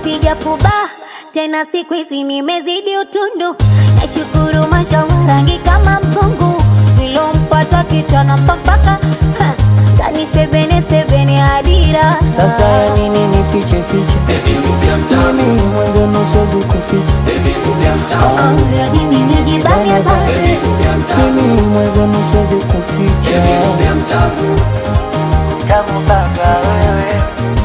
sijafuba tena siku hizi nimezidi utundu. Nashukuru mashallah rangi kama mzungu. Nilompata kichana mpaka tani sebene adira. Sasa ya nini nifiche fiche? Mimi mwanzo nusuwezi kuficha. Ya nini nijibane bane? Mimi mwanzo nusuwezi kuficha. Tamu baba wewe,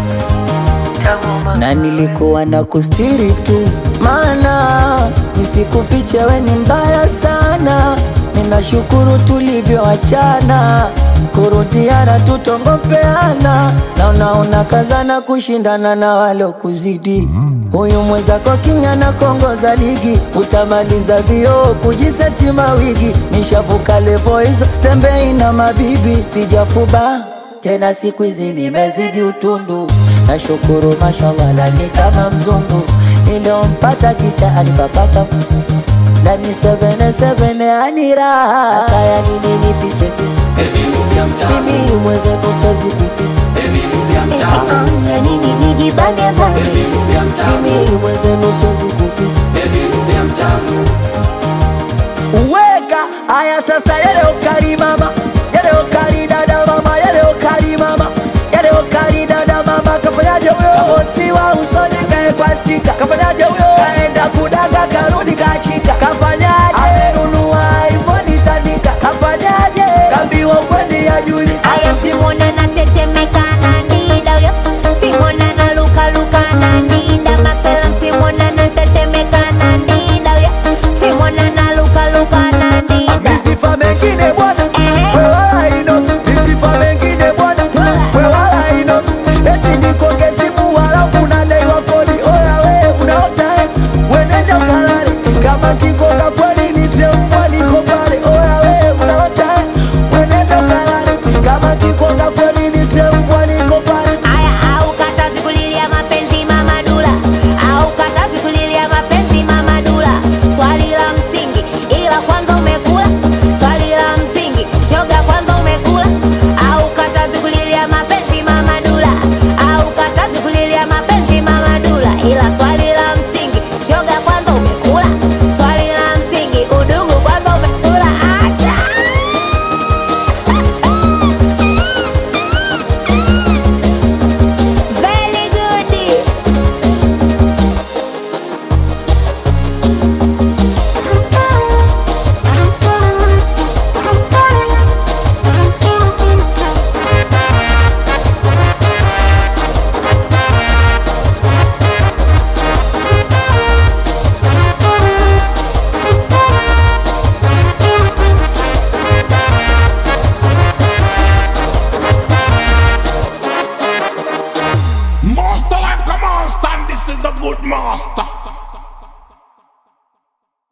na nilikuwa na kustiri tu, maana nisikufiche we ni mbaya sana. Ninashukuru tulivyoachana, kurudiana tutongopeana. Na unaona kazana kushindana na walo kuzidi. Huyu mwezako kinyana kongoza ligi, utamaliza vio kujiseti mawigi. Nishavuka levo hizo stembei na mabibi. Sijafuba tena siku hizi nimezidi utundu. Nashukuru mashallah lani kama mzungu. Niliompata kicha alipapaka ndani sebene aniraha. Sasa ya nini nifiche fiche? Mimi mweze nusuwezi kuficha. Ya nini nijibane bane? Mimi mweze nusuwezi kuficha. Uweka aya sasa yale ukali mama, yale ukali dada mama, yale ukali mama, yale ukali dada mama. Kafanyaje huyo? Hosti wa usoni kae kwa stika. Kafanyaje huyo? Kaenda kudaga karudi kachika. Kafanyaje? Amenunua iPhone tandika. Kafanyaje? Kambiwa kwendi ya Juli. Aya simona na tetemeka na ndida yo. Simona na luka na ndida. Maselam simona na tetemeka na ndida yo. Simona na luka na ndida. Misifa mengine bwana, we wala ino. Misifa mengine bwana, we wala ino. Eti niko kezimu wala unadaiwa kodi. Oya we unaota wenenda ukalale. Kama kikoka kwani nitre mbwa niko pale. Oya we unaota wenenda ukalale. Kama kikoka kwani